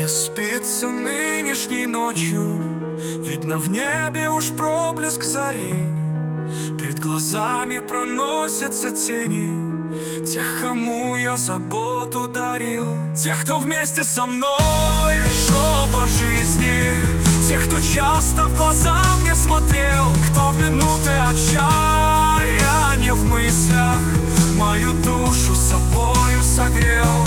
спится нынешней ночью, видно в небе уж проблеск зари. Перед глазами проносятся тени тех, кому я заботу дарил. Тех, кто вместе со мной шел по жизни, тех, кто часто в глаза мне смотрел, кто в минуты отчаяния в мыслях мою душу собою согрел.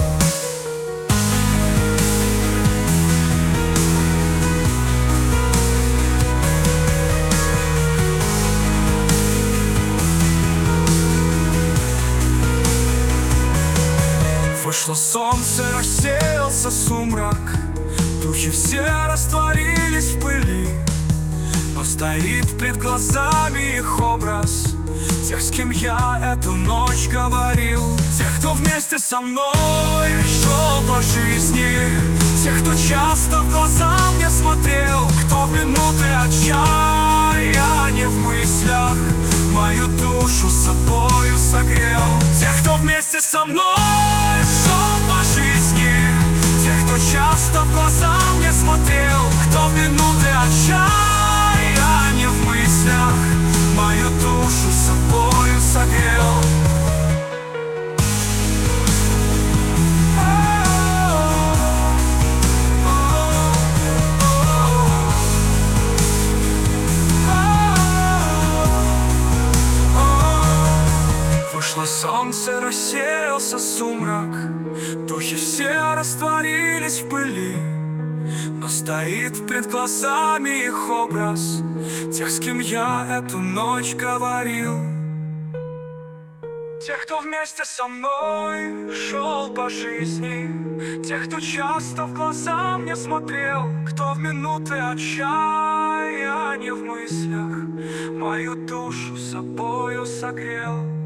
Вышло солнце, рассеялся сумрак, духи все растворились в пыли, но стоит пред глазами их образ тех, с кем я эту ночь говорил. Тех, кто вместе со мной шел по жизни, тех, кто часто в глаза мне смотрел, кто в минуты отчаяния в мыслях мою душу собою согрел. Тех, кто вместе со мной шел по жизни, тех, кто часто в глаза мне смотрел, кто в минуты отчаяния в мыслях мою душу собою согрел. Вышло солнце, рассеялся сумрак, духи все растворились в пыли, но стоит пред глазами их образ тех, с кем я эту ночь говорил. Тех, кто вместе со мной шел по жизни, тех, кто часто в глаза мне смотрел, кто в минуты отчаяния в мыслях мою душу собою согрел.